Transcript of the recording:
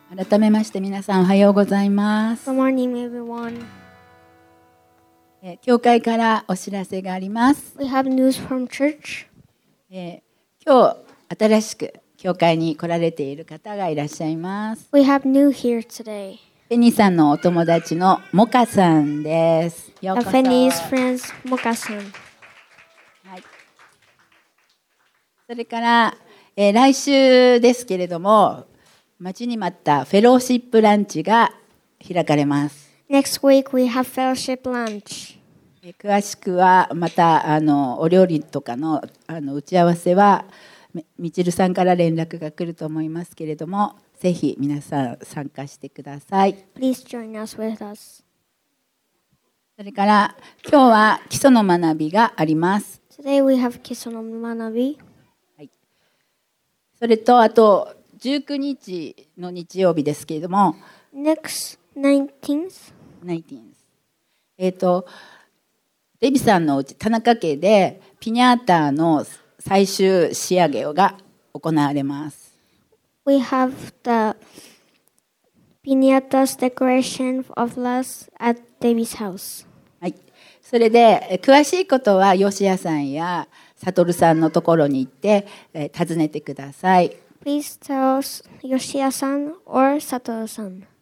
改めまして皆さんおはようございます。 Good morning, everyone. 教会からお知らせがあります。 We have news from church. 今日新しく教会に来られている方がいらっしゃいます。 We have new here today. ペニーさんのお友達のモカさんです。ようこ The そ。 Fenny's friends, Moka-san. はい、それから、来週ですけれども、待ちに待ったフェローシップランチが開かれます。 Next week, we have fellowship lunch. 詳しくはまたお料理とかの打ち合わせはみちるさんから連絡が来ると思いますけれども、ぜひ皆さん参加してください。 Please join us with us. それから今日は基礎の学びがあります。 Today, we have Kisono Manabi. それとあと19日の日曜日ですけれども、 Next 19th, デビさんのうち田中家でピニャータの最終仕上げが行われます。 we have the piñatas decoration of us at David's house. はい、それで詳しいことはヨシヤさんやサトルさんのところに行って尋ねてください。 Please tell us Yoshiya-san or Satoru-san.